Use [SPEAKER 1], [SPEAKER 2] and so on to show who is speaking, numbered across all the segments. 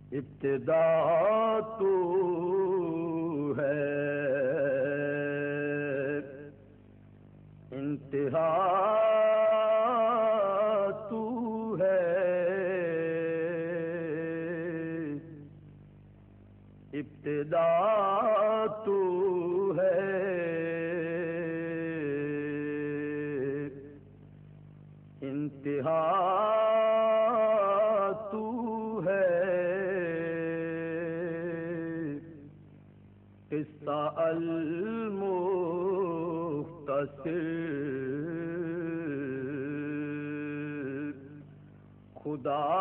[SPEAKER 1] ابتدا تو ہے، انتہا تو ہے، ابتدا تو ہے، انتہا تو ہے، قصہ المختصر خدا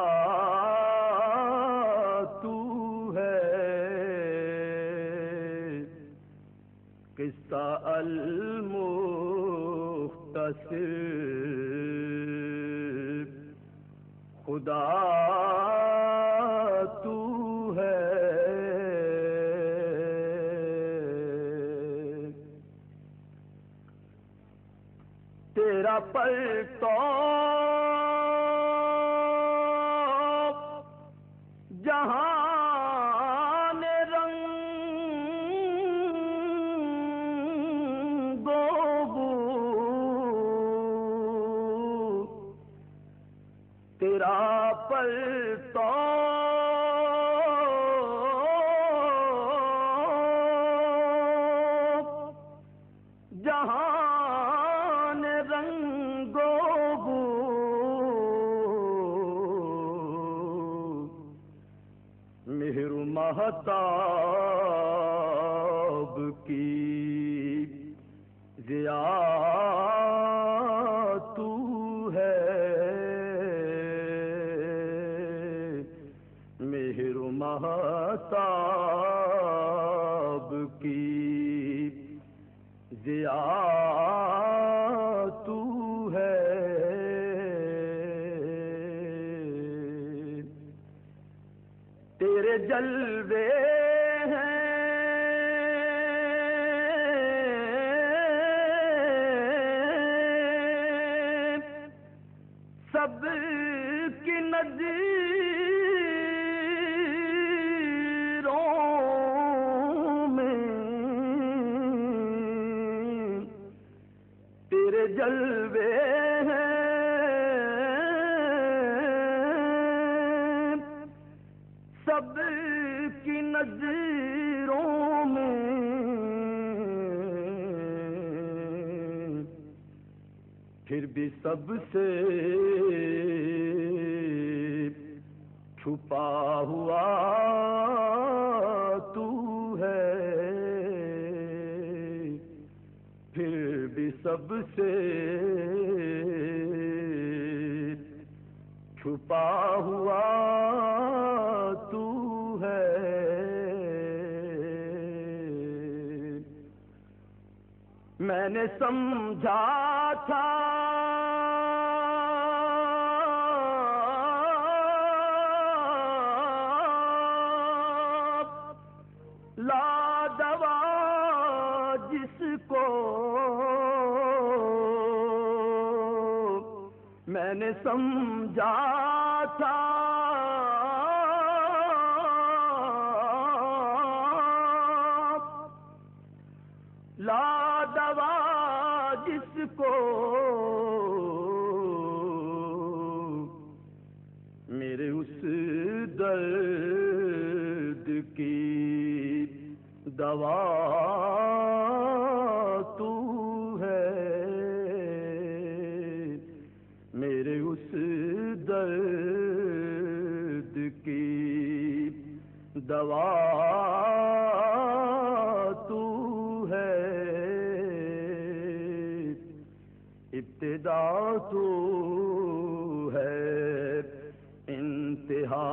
[SPEAKER 1] تو ہے، قصہ المختصر خدا تو ہے۔ تیرا پرتو جہان رنگ و بو، تیرا پرتو جہان رنگ و بو، مہر و مہتاب کی ضیاء تو ہے، مہر و مہتاب کی ضیاء تو ہے۔ تیرے جلوے ہیں سب کی نظیروں میں، تیرے جلوے ہیں سب کی نظیروں میں، پھر بھی سب سے چھپا ہوا تو ہے، پھر بھی سب سے چھپا ہوا تو ہے۔ میں نے سمجھا تھا لادوا جس کو، میں نے سمجھا تھا لادوا جس کو، میرے اس درد کی دوا تو ہے، میرے اس درد کی دوا تو ہے۔ ابتدا تو ہے، انتہا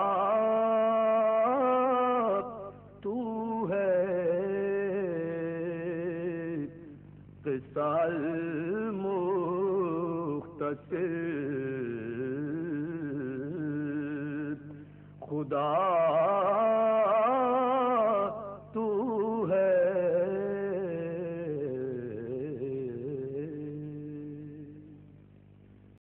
[SPEAKER 1] تو ہے، قصہ المختصر خدا